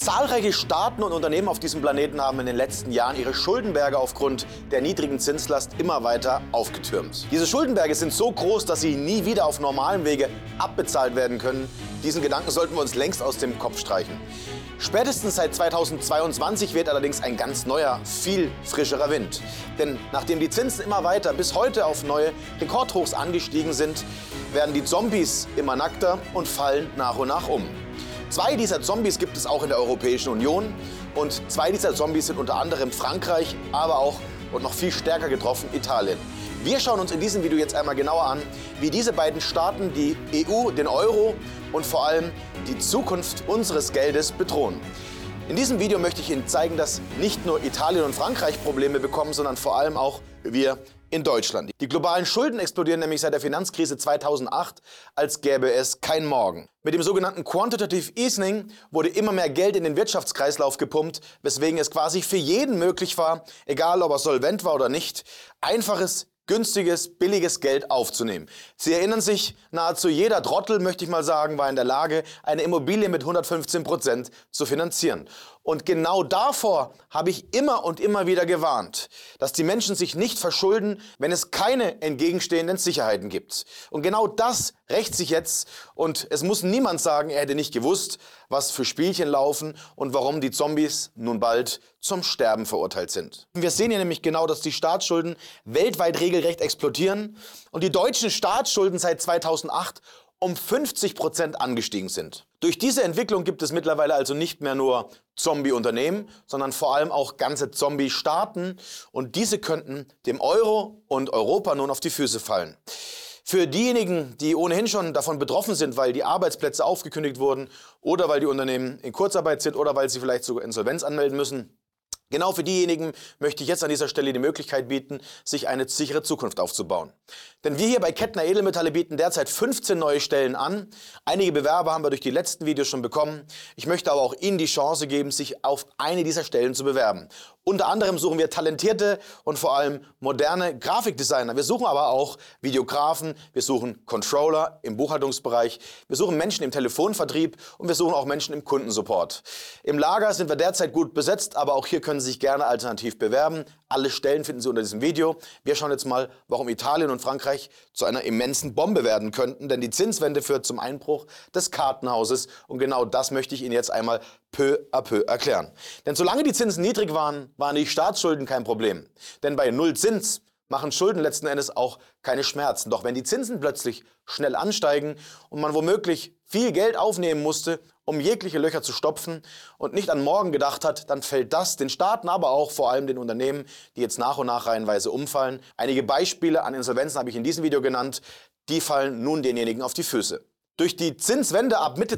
Zahlreiche Staaten und Unternehmen auf diesem Planeten haben in den letzten Jahren ihre Schuldenberge aufgrund der niedrigen Zinslast immer weiter aufgetürmt. Diese Schuldenberge sind so groß, dass sie nie wieder auf normalem Wege abbezahlt werden können. Diesen Gedanken sollten wir uns längst aus dem Kopf streichen. Spätestens seit 2022 weht allerdings ein ganz neuer, viel frischerer Wind. Denn nachdem die Zinsen immer weiter bis heute auf neue Rekordhochs angestiegen sind, werden die Zombies immer nackter und fallen nach und nach um. 2 dieser Zombies gibt es auch in der Europäischen Union und 2 dieser Zombies sind unter anderem Frankreich, aber auch und noch viel stärker getroffen Italien. Wir schauen uns in diesem Video jetzt einmal genauer an, wie diese beiden Staaten die EU, den Euro und vor allem die Zukunft unseres Geldes bedrohen. In diesem Video möchte ich Ihnen zeigen, dass nicht nur Italien und Frankreich Probleme bekommen, sondern vor allem auch wir in Deutschland. Die globalen Schulden explodieren nämlich seit der Finanzkrise 2008, als gäbe es kein Morgen. Mit dem sogenannten Quantitative Easing wurde immer mehr Geld in den Wirtschaftskreislauf gepumpt, weswegen es quasi für jeden möglich war, egal ob er solvent war oder nicht, einfaches, günstiges, billiges Geld aufzunehmen. Sie erinnern sich, nahezu jeder Trottel, möchte ich mal sagen, war in der Lage, eine Immobilie mit 115% zu finanzieren. Und genau davor habe ich immer und immer wieder gewarnt, dass die Menschen sich nicht verschulden, wenn es keine entgegenstehenden Sicherheiten gibt. Und genau das rächt sich jetzt und es muss niemand sagen, er hätte nicht gewusst, was für Spielchen laufen und warum die Zombies nun bald zum Sterben verurteilt sind. Wir sehen hier nämlich genau, dass die Staatsschulden weltweit regelrecht explodieren und die deutschen Staatsschulden seit 2008 um 50% angestiegen sind. Durch diese Entwicklung gibt es mittlerweile also nicht mehr nur Zombie-Unternehmen, sondern vor allem auch ganze Zombie-Staaten und diese könnten dem Euro und Europa nun auf die Füße fallen. Für diejenigen, die ohnehin schon davon betroffen sind, weil die Arbeitsplätze aufgekündigt wurden oder weil die Unternehmen in Kurzarbeit sind oder weil sie vielleicht sogar Insolvenz anmelden müssen, genau für diejenigen möchte ich jetzt an dieser Stelle die Möglichkeit bieten, sich eine sichere Zukunft aufzubauen. Denn wir hier bei Kettner Edelmetalle bieten derzeit 15 neue Stellen an. Einige Bewerber haben wir durch die letzten Videos schon bekommen. Ich möchte aber auch Ihnen die Chance geben, sich auf eine dieser Stellen zu bewerben. Unter anderem suchen wir talentierte und vor allem moderne Grafikdesigner. Wir suchen aber auch Videografen, wir suchen Controller im Buchhaltungsbereich, wir suchen Menschen im Telefonvertrieb und wir suchen auch Menschen im Kundensupport. Im Lager sind wir derzeit gut besetzt, aber auch hier können Sie sich gerne alternativ bewerben. Alle Stellen finden Sie unter diesem Video. Wir schauen jetzt mal, warum Italien und Frankreich zu einer immensen Bombe werden könnten, denn die Zinswende führt zum Einbruch des Kartenhauses und genau das möchte ich Ihnen jetzt einmal peu à peu erklären. Denn solange die Zinsen niedrig waren, waren die Staatsschulden kein Problem. Denn bei Null Zins machen Schulden letzten Endes auch keine Schmerzen. Doch wenn die Zinsen plötzlich schnell ansteigen und man womöglich viel Geld aufnehmen musste, um jegliche Löcher zu stopfen und nicht an morgen gedacht hat, dann fällt das den Staaten, aber auch vor allem den Unternehmen, die jetzt nach und nach reihenweise umfallen. Einige Beispiele an Insolvenzen habe ich in diesem Video genannt, die fallen nun denjenigen auf die Füße. Durch die Zinswende ab Mitte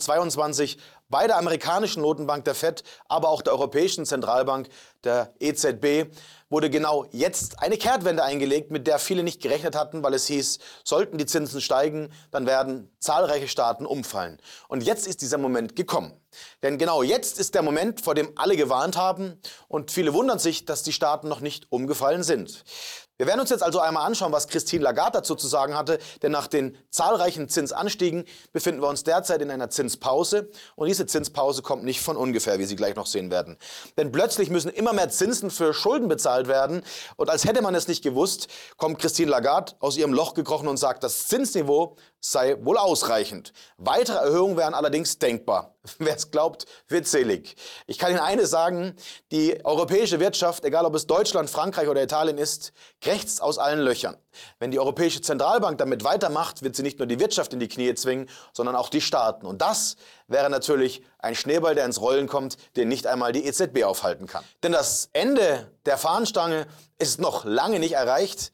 2022 bei der amerikanischen Notenbank, der FED, aber auch der Europäischen Zentralbank, der EZB, wurde genau jetzt eine Kehrtwende eingelegt, mit der viele nicht gerechnet hatten, weil es hieß, sollten die Zinsen steigen, dann werden zahlreiche Staaten umfallen. Und jetzt ist dieser Moment gekommen. Denn genau jetzt ist der Moment, vor dem alle gewarnt haben und viele wundern sich, dass die Staaten noch nicht umgefallen sind. Wir werden uns jetzt also einmal anschauen, was Christine Lagarde dazu zu sagen hatte, denn nach den zahlreichen Zinsanstiegen befinden wir uns derzeit in einer Zinspause und diese Zinspause kommt nicht von ungefähr, wie Sie gleich noch sehen werden. Denn plötzlich müssen immer mehr Zinsen für Schulden bezahlt werden und als hätte man es nicht gewusst, kommt Christine Lagarde aus ihrem Loch gekrochen und sagt, das Zinsniveau sei wohl ausreichend. Weitere Erhöhungen wären allerdings denkbar. Wer es glaubt, wird selig. Ich kann Ihnen eines sagen, die europäische Wirtschaft, egal ob es Deutschland, Frankreich oder Italien ist, krächzt aus allen Löchern. Wenn die Europäische Zentralbank damit weitermacht, wird sie nicht nur die Wirtschaft in die Knie zwingen, sondern auch die Staaten. Und das wäre natürlich ein Schneeball, der ins Rollen kommt, den nicht einmal die EZB aufhalten kann. Denn das Ende der Fahnenstange ist noch lange nicht erreicht.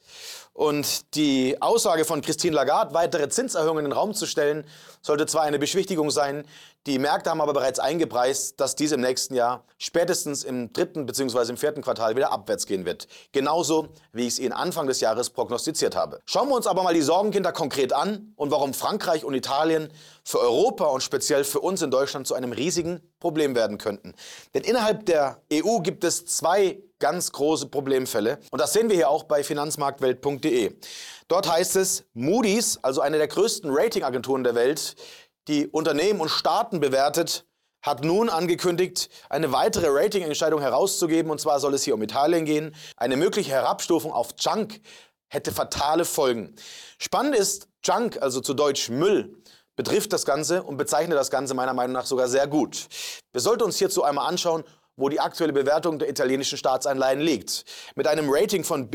Und die Aussage von Christine Lagarde, weitere Zinserhöhungen in den Raum zu stellen, sollte zwar eine Beschwichtigung sein, die Märkte haben aber bereits eingepreist, dass dies im nächsten Jahr spätestens im 3. bzw. im 4. Quartal wieder abwärts gehen wird. Genauso, wie ich es Ihnen Anfang des Jahres prognostiziert habe. Schauen wir uns aber mal die Sorgenkinder konkret an und warum Frankreich und Italien für Europa und speziell für uns in Deutschland zu einem riesigen Problem werden könnten. Denn innerhalb der EU gibt es 2 ganz große Problemfälle und das sehen wir hier auch bei finanzmarktwelt.de. Dort heißt es, Moody's, also eine der größten Ratingagenturen der Welt, die Unternehmen und Staaten bewertet, hat nun angekündigt, eine weitere Ratingentscheidung herauszugeben. Und zwar soll es hier um Italien gehen. Eine mögliche Herabstufung auf Junk hätte fatale Folgen. Spannend ist, Junk, also zu Deutsch Müll, betrifft das Ganze und bezeichnet das Ganze meiner Meinung nach sogar sehr gut. Wir sollten uns hierzu einmal anschauen, wo die aktuelle Bewertung der italienischen Staatsanleihen liegt. Mit einem Rating von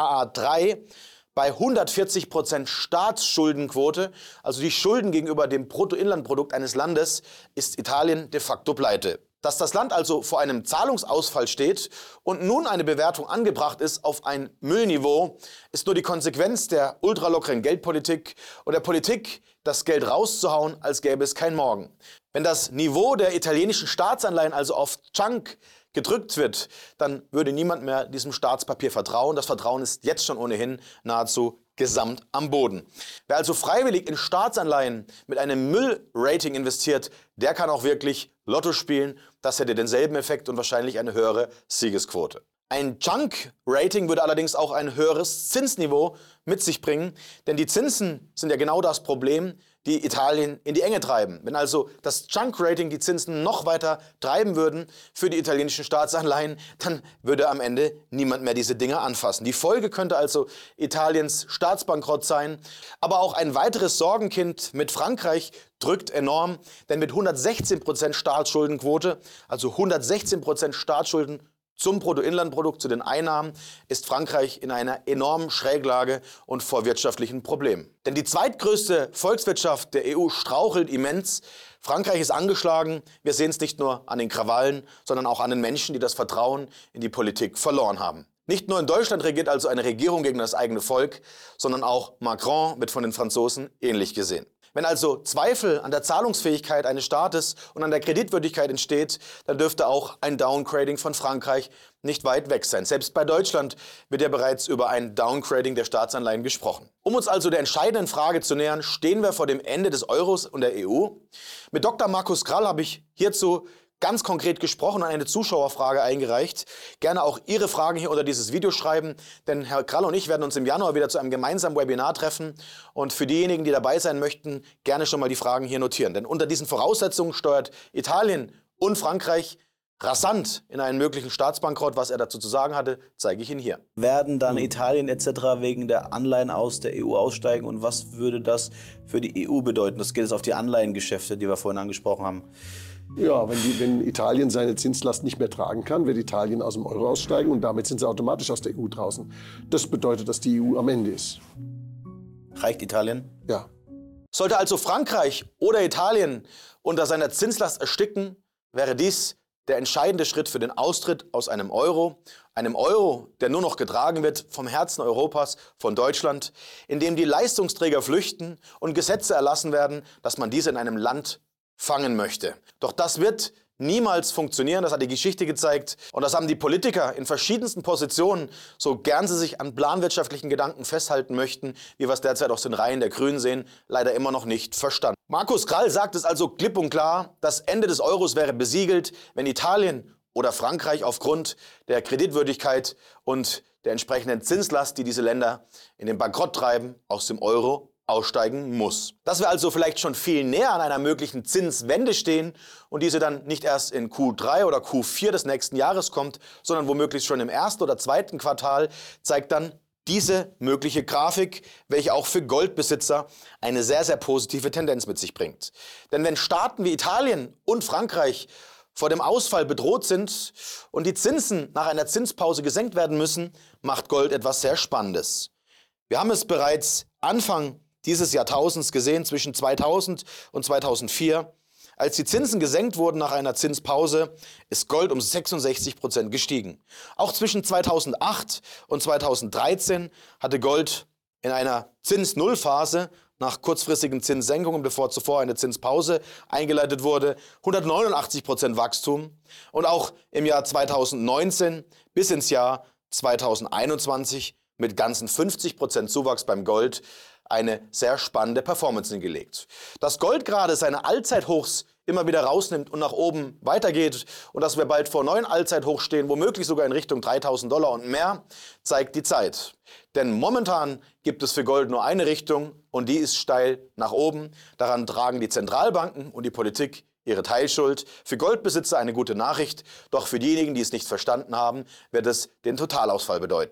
Baa3 bei 140% Staatsschuldenquote, also die Schulden gegenüber dem Bruttoinlandprodukt eines Landes, ist Italien de facto pleite. Dass das Land also vor einem Zahlungsausfall steht und nun eine Bewertung angebracht ist auf ein Müllniveau, ist nur die Konsequenz der ultralockeren Geldpolitik und der Politik, das Geld rauszuhauen, als gäbe es kein Morgen. Wenn das Niveau der italienischen Staatsanleihen also auf Junk gedrückt wird, dann würde niemand mehr diesem Staatspapier vertrauen. Das Vertrauen ist jetzt schon ohnehin nahezu gesamt am Boden. Wer also freiwillig in Staatsanleihen mit einem Müllrating investiert, der kann auch wirklich Lotto spielen. Das hätte denselben Effekt und wahrscheinlich eine höhere Siegesquote. Ein Junk-Rating würde allerdings auch ein höheres Zinsniveau mit sich bringen, denn die Zinsen sind ja genau das Problem, die Italien in die Enge treiben. Wenn also das Junk-Rating die Zinsen noch weiter treiben würden für die italienischen Staatsanleihen, dann würde am Ende niemand mehr diese Dinge anfassen. Die Folge könnte also Italiens Staatsbankrott sein, aber auch ein weiteres Sorgenkind mit Frankreich drückt enorm, denn mit 116% Staatsschuldenquote, also 116% Staatsschulden zum Bruttoinlandprodukt, zu den Einnahmen, ist Frankreich in einer enormen Schräglage und vor wirtschaftlichen Problemen. Denn die zweitgrößte Volkswirtschaft der EU strauchelt immens. Frankreich ist angeschlagen. Wir sehen es nicht nur an den Krawallen, sondern auch an den Menschen, die das Vertrauen in die Politik verloren haben. Nicht nur in Deutschland regiert also eine Regierung gegen das eigene Volk, sondern auch Macron wird von den Franzosen ähnlich gesehen. Wenn also Zweifel an der Zahlungsfähigkeit eines Staates und an der Kreditwürdigkeit entsteht, dann dürfte auch ein Downgrading von Frankreich nicht weit weg sein. Selbst bei Deutschland wird ja bereits über ein Downgrading der Staatsanleihen gesprochen. Um uns also der entscheidenden Frage zu nähern, stehen wir vor dem Ende des Euros und der EU? Mit Dr. Markus Krall habe ich hierzu ganz konkret gesprochen und eine Zuschauerfrage eingereicht. Gerne auch Ihre Fragen hier unter dieses Video schreiben, denn Herr Krall und ich werden uns im Januar wieder zu einem gemeinsamen Webinar treffen. Und für diejenigen, die dabei sein möchten, gerne schon mal die Fragen hier notieren. Denn unter diesen Voraussetzungen steuert Italien und Frankreich rasant in einen möglichen Staatsbankrott. Was er dazu zu sagen hatte, zeige ich Ihnen hier. Werden dann Italien etc. wegen der Anleihen aus der EU aussteigen und was würde das für die EU bedeuten? Das geht jetzt auf die Anleihengeschäfte, die wir vorhin angesprochen haben. Ja, wenn Italien seine Zinslast nicht mehr tragen kann, wird Italien aus dem Euro aussteigen und damit sind sie automatisch aus der EU draußen. Das bedeutet, dass die EU am Ende ist. Reicht Italien? Ja. Sollte also Frankreich oder Italien unter seiner Zinslast ersticken, wäre dies der entscheidende Schritt für den Austritt aus einem Euro, der nur noch getragen wird vom Herzen Europas, von Deutschland, in dem die Leistungsträger flüchten und Gesetze erlassen werden, dass man diese in einem Land fangen möchte. Doch das wird niemals funktionieren, das hat die Geschichte gezeigt und das haben die Politiker in verschiedensten Positionen, so gern sie sich an planwirtschaftlichen Gedanken festhalten möchten, wie wir es derzeit aus den Reihen der Grünen sehen, leider immer noch nicht verstanden. Markus Krall sagt es also klipp und klar, das Ende des Euros wäre besiegelt, wenn Italien oder Frankreich aufgrund der Kreditwürdigkeit und der entsprechenden Zinslast, die diese Länder in den Bankrott treiben, aus dem Euro aussteigen muss. Dass wir also vielleicht schon viel näher an einer möglichen Zinswende stehen und diese dann nicht erst in Q3 oder Q4 des nächsten Jahres kommt, sondern womöglich schon im ersten oder zweiten Quartal, zeigt dann diese mögliche Grafik, welche auch für Goldbesitzer eine sehr, sehr positive Tendenz mit sich bringt. Denn wenn Staaten wie Italien und Frankreich vor dem Ausfall bedroht sind und die Zinsen nach einer Zinspause gesenkt werden müssen, macht Gold etwas sehr Spannendes. Wir haben es bereits Anfang dieses Jahrtausends gesehen, zwischen 2000 und 2004. Als die Zinsen gesenkt wurden nach einer Zinspause, ist Gold um 66% gestiegen. Auch zwischen 2008 und 2013 hatte Gold in einer Zins-Null-Phase nach kurzfristigen Zinssenkungen, bevor zuvor eine Zinspause eingeleitet wurde, 189% Wachstum. Und auch im Jahr 2019 bis ins Jahr 2021 mit ganzen 50% Zuwachs beim Gold eine sehr spannende Performance hingelegt. Dass Gold gerade seine Allzeithochs immer wieder rausnimmt und nach oben weitergeht und dass wir bald vor neuen Allzeithochs stehen, womöglich sogar in Richtung $3.000 und mehr, zeigt die Zeit. Denn momentan gibt es für Gold nur eine Richtung und die ist steil nach oben. Daran tragen die Zentralbanken und die Politik ihre Teilschuld. Für Goldbesitzer eine gute Nachricht, doch für diejenigen, die es nicht verstanden haben, wird es den Totalausfall bedeuten.